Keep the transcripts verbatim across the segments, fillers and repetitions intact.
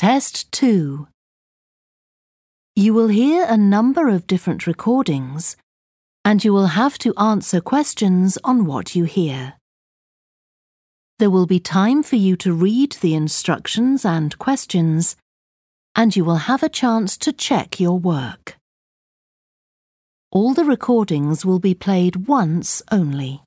Test two. You will hear a number of different recordings, and you will have to answer questions on what you hear. There will be time for you to read the instructions and questions, and you will have a chance to check your work. All the recordings will be played once only.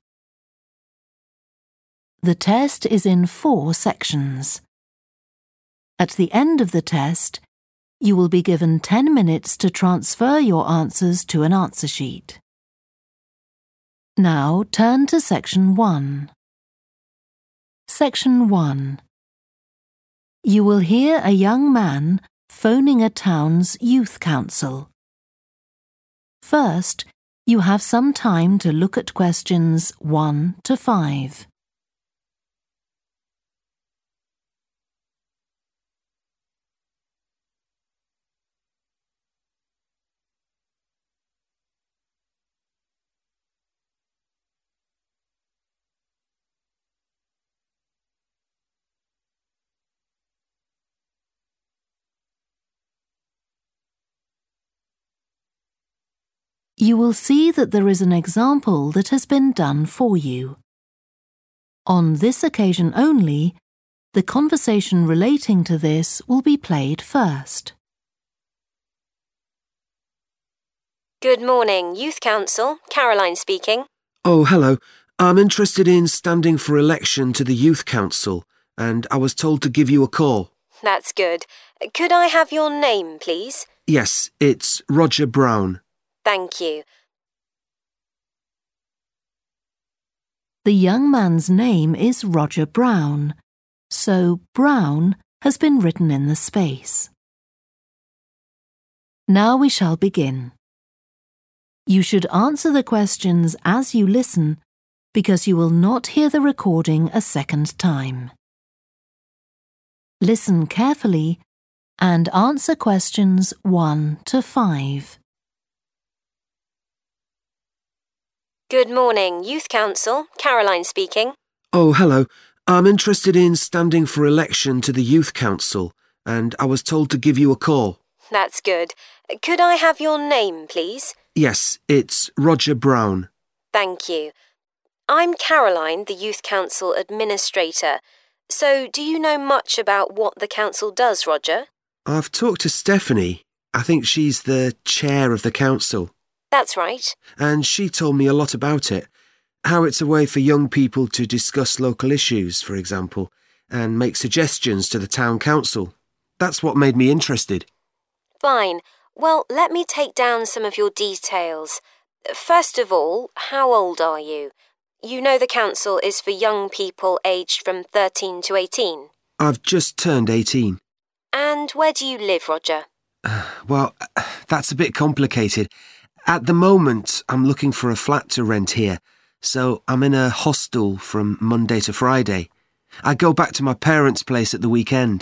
The test is in four sections. At the end of the test, you will be given ten minutes to transfer your answers to an answer sheet. Now turn to Section one. Section one. You will hear a young man phoning a town's youth council. First, you have some time to look at questions one to five. You will see that there is an example that has been done for you. On this occasion only, the conversation relating to this will be played first. Good morning, Youth Council. Caroline speaking. Oh, hello. I'm interested in standing for election to the Youth Council, and I was told to give you a call. That's good. Could I have your name, please? Yes, it's Roger Brown. Thank you. The young man's name is Roger Brown, so Brown has been written in the space. Now we shall begin. You should answer the questions as you listen, because you will not hear the recording a second time. Listen carefully and answer questions one to five. Good morning, Youth Council. Caroline speaking. Oh, hello. I'm interested in standing for election to the Youth Council, and I was told to give you a call. That's good. Could I have your name, please? Yes, it's Roger Brown. Thank you. I'm Caroline, the Youth Council Administrator. So, do you know much about what the council does, Roger? I've talked to Stephanie. I think she's the chair of the council. That's right. And she told me a lot about it. How it's a way for young people to discuss local issues, for example, and make suggestions to the town council. That's what made me interested. Fine. Well, let me take down some of your details. First of all, how old are you? You know the council is for young people aged from thirteen to eighteen. I've just turned eighteen. And where do you live, Roger? Uh, well, that's a bit complicated. At the moment, I'm looking for a flat to rent here, so I'm in a hostel from Monday to Friday. I go back to my parents' place at the weekend.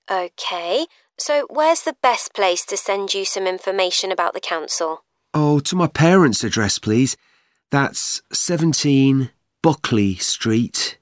OK, so where's the best place to send you some information about the council? Oh, to my parents' address, please. That's seventeen Buckley Street,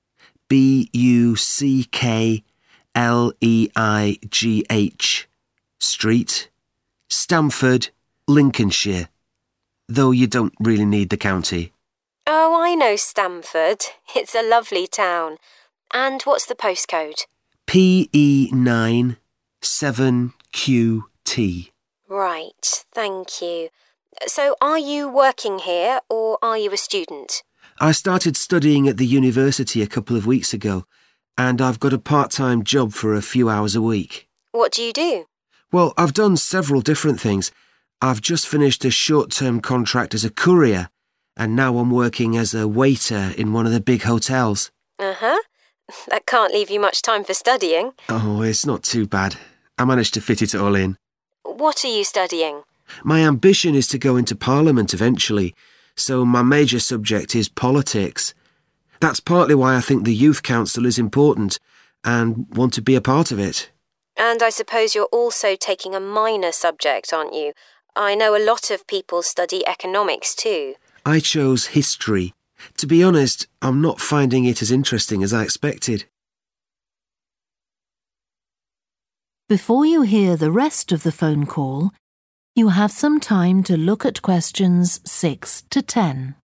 B U C K L E I G H Street, Stamford, Lincolnshire. Though you don't really need the county. Oh, I know Stamford. It's a lovely town. And what's the postcode? P E nine seven Q T. Right, thank you. So are you working here or are you a student? I started studying at the university a couple of weeks ago, and I've got a part-time job for a few hours a week. What do you do? Well, I've done several different things. I've just finished a short-term contract as a courier, and now I'm working as a waiter in one of the big hotels. Uh-huh. That can't leave you much time for studying. Oh, it's not too bad. I managed to fit it all in. What are you studying? My ambition is to go into Parliament eventually, so my major subject is politics. That's partly why I think the Youth Council is important and want to be a part of it. And I suppose you're also taking a minor subject, aren't you? I know a lot of people study economics too. I chose history. To be honest, I'm not finding it as interesting as I expected. Before you hear the rest of the phone call, you have some time to look at questions six to ten.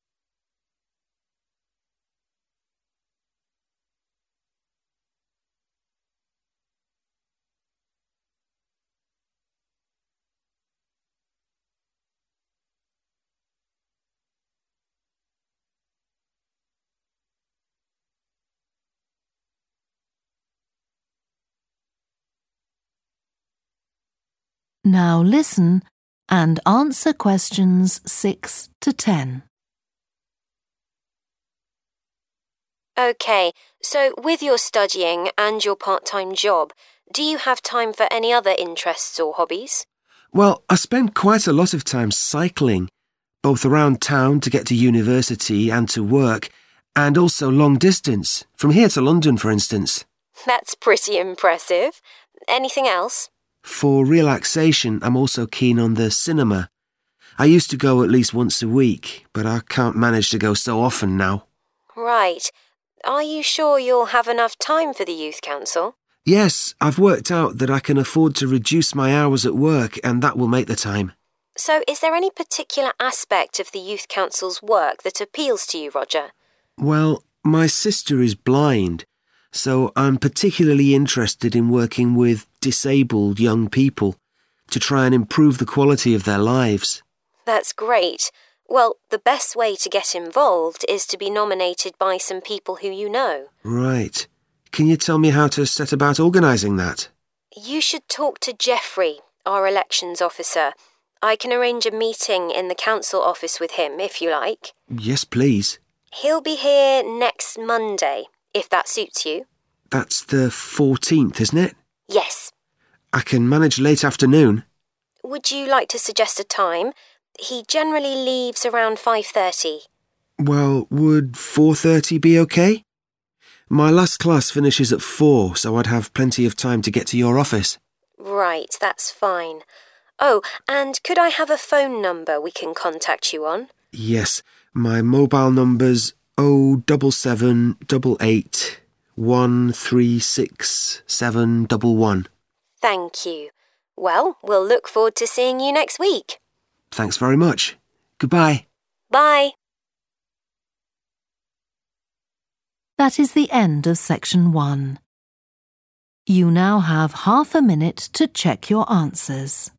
Now listen and answer questions six to ten. OK, so with your studying and your part-time job, do you have time for any other interests or hobbies? Well, I spend quite a lot of time cycling, both around town to get to university and to work, and also long distance, from here to London, for instance. That's pretty impressive. Anything else? For relaxation, I'm also keen on the cinema. I used to go at least once a week, but I can't manage to go so often now. Right. Are you sure you'll have enough time for the Youth Council? Yes, I've worked out that I can afford to reduce my hours at work, and that will make the time. So is there any particular aspect of the Youth Council's work that appeals to you, Roger? Well, my sister is blind, so I'm particularly interested in working with disabled young people to try and improve the quality of their lives. That's great. Well, the best way to get involved is to be nominated by some people who you know. Right. Can you tell me how to set about organising that? You should talk to Jeffrey, our elections officer. I can arrange a meeting in the council office with him, if you like. Yes, please. He'll be here next Monday, if that suits you. That's the fourteenth, isn't it? Yes. I can manage late afternoon. Would you like to suggest a time? He generally leaves around five thirty. Well, would four thirty be okay? My last class finishes at four, so I'd have plenty of time to get to your office. Right, that's fine. Oh, and could I have a phone number we can contact you on? Yes, my mobile number's oh seven seven eight eight one three six seven one one. Thank you. Well, we'll look forward to seeing you next week. Thanks very much. Goodbye. Bye. That is the end of section one. You now have half a minute to check your answers.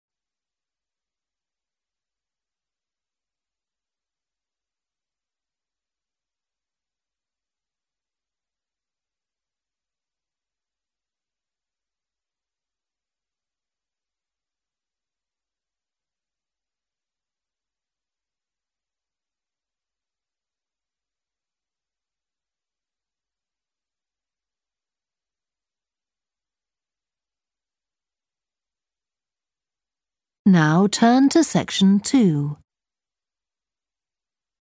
Now turn to section two.